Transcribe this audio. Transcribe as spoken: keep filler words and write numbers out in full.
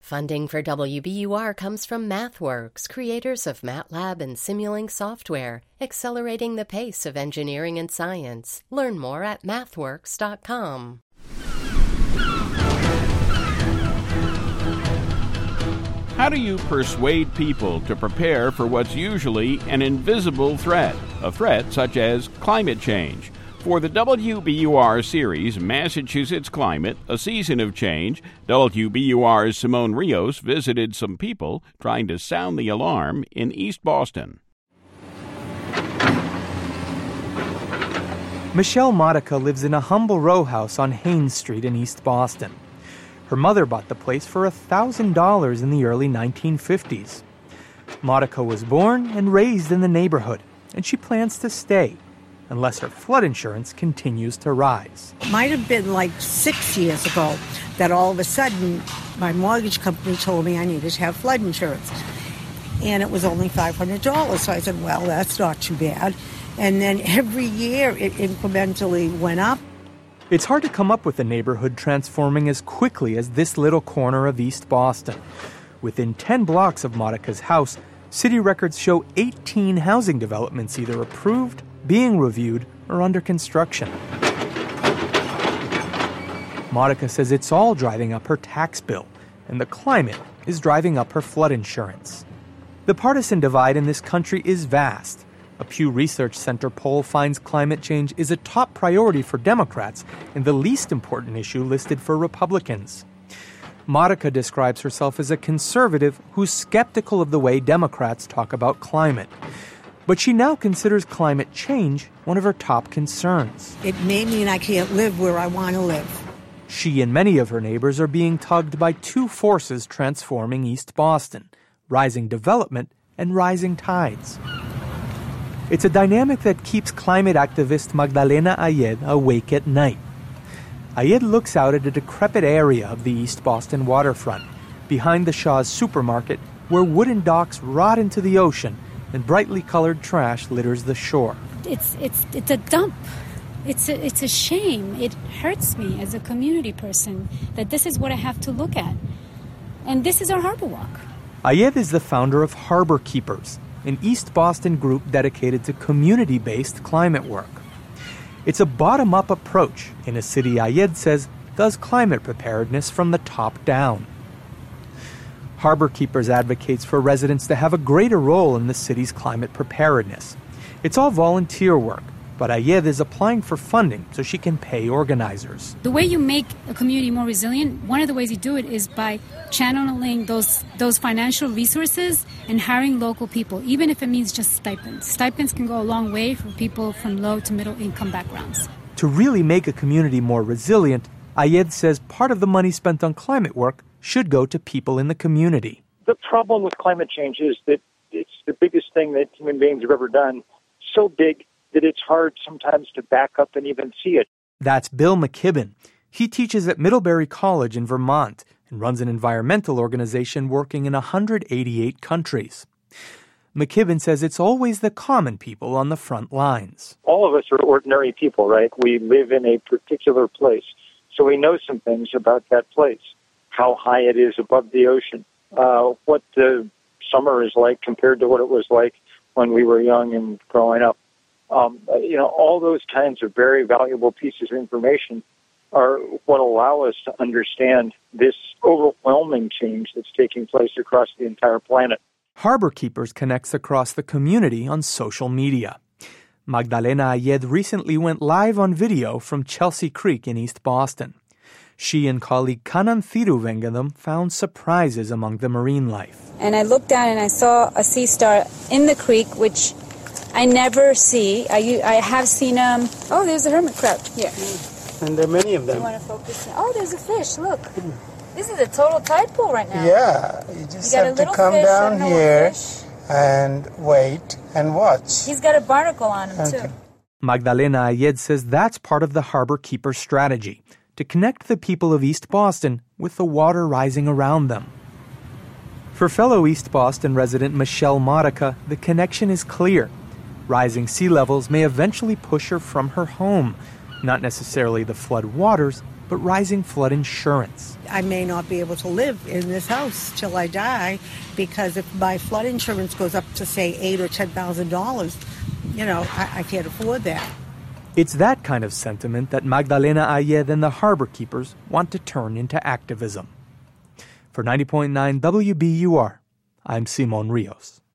Funding for W B U R comes from MathWorks, creators of MATLAB and Simulink software, accelerating the pace of engineering and science. Learn more at mathworks dot com. How do you persuade people to prepare for what's usually an invisible threat, a threat such as climate change? For the W B U R series, Massachusetts Climate, A Season of Change, W B U R's Simone Rios visited some people trying to sound the alarm in East Boston. Michelle Modica lives in a humble row house on Haynes Street in East Boston. Her mother bought the place for one thousand dollars in the early nineteen fifties. Modica was born and raised in the neighborhood, and she plans to stay, unless her flood insurance continues to rise. Might have been like six years ago that all of a sudden my mortgage company told me I needed to have flood insurance. And it was only five hundred dollars. So I said, well, that's not too bad. And then every year it incrementally went up. It's hard to come up with a neighborhood transforming as quickly as this little corner of East Boston. Within ten blocks of Modica's house, city records show eighteen housing developments either approved, being reviewed, or under construction. Modica says it's all driving up her tax bill, and the climate is driving up her flood insurance. The partisan divide in this country is vast. A Pew Research Center poll finds climate change is a top priority for Democrats and the least important issue listed for Republicans. Modica describes herself as a conservative who's skeptical of the way Democrats talk about climate. But she now considers climate change one of her top concerns. It may mean I can't live where I want to live. She and many of her neighbors are being tugged by two forces transforming East Boston: rising development and rising tides. It's a dynamic that keeps climate activist Magdalena Ayed awake at night. Ayed looks out at a decrepit area of the East Boston waterfront, behind the Shaw's supermarket, where wooden docks rot into the ocean and brightly colored trash litters the shore. It's it's it's a dump. It's a, it's a shame. It hurts me as a community person that this is what I have to look at. And this is our harbor walk. Ayed is the founder of Harbor Keepers, an East Boston group dedicated to community-based climate work. It's a bottom-up approach in a city Ayed says does climate preparedness from the top down. Harbor Keepers advocates for residents to have a greater role in the city's climate preparedness. It's all volunteer work, but Ayed is applying for funding so she can pay organizers. The way you make a community more resilient, one of the ways you do it is by channeling those those financial resources and hiring local people, even if it means just stipends. Stipends can go a long way for people from low to middle income backgrounds. To really make a community more resilient, Ayed says part of the money spent on climate work should go to people in the community. The problem with climate change is that it's the biggest thing that human beings have ever done. So big that it's hard sometimes to back up and even see it. That's Bill McKibben. He teaches at Middlebury College in Vermont and runs an environmental organization working in one hundred eighty-eight countries. McKibben says it's always the common people on the front lines. All of us are ordinary people, right? We live in a particular place, so we know some things about that place. How high it is above the ocean, uh, what the summer is like compared to what it was like when we were young and growing up. Um, you know, all those kinds of very valuable pieces of information are what allow us to understand this overwhelming change that's taking place across the entire planet. Harbor Keepers connects across the community on social media. Magdalena Ayed recently went live on video from Chelsea Creek in East Boston. She and colleague Kanan Thiruvengadam found surprises among the marine life. And I looked down and I saw a sea star in the creek, which I never see. I, I have seen them. Um, oh, there's a hermit crab here. And there are many of them. You want to focus? Oh, there's a fish. Look. This is a total tide pool right now. Yeah. You just you have to come fish, down here and wait and watch. He's got a barnacle on him, okay. too. Magdalena Ayed says that's part of the Harbor Keeper strategy, to connect the people of East Boston with the water rising around them. For fellow East Boston resident Michelle Modica, the connection is clear. Rising sea levels may eventually push her from her home, not necessarily the flood waters, but rising flood insurance. I may not be able to live in this house till I die because if my flood insurance goes up to, say, eight or ten thousand dollars, you know, I, I can't afford that. It's that kind of sentiment that Magdalena Ayed and the Harbor Keepers want to turn into activism. For ninety point nine W B U R, I'm Simon Rios.